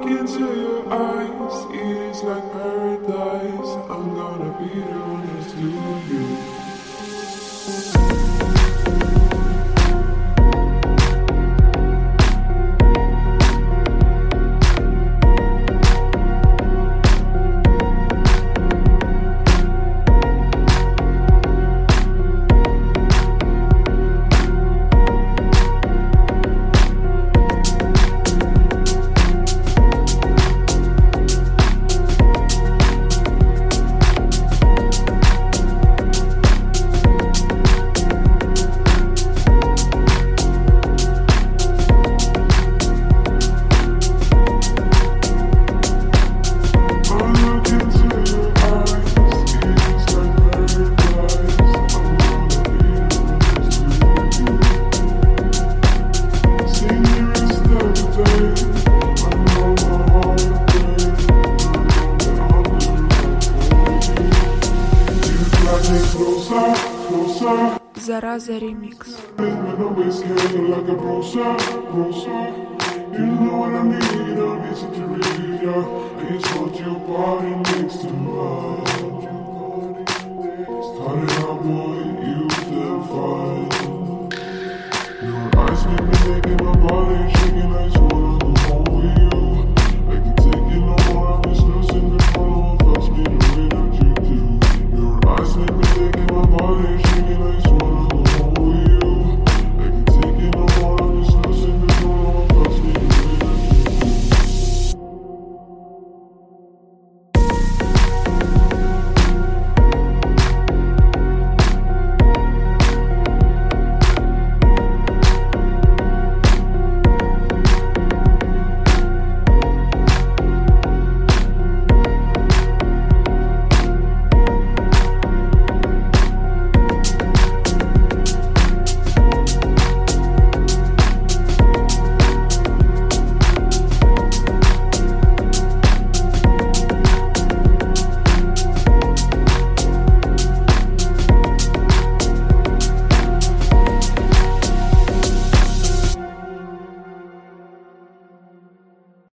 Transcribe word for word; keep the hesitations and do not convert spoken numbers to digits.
into your eyes, it's like paradise. I'm gonna be honest to you. Зараза ремикс. You know what I mean, I need to read ya. I just want your body next to mine.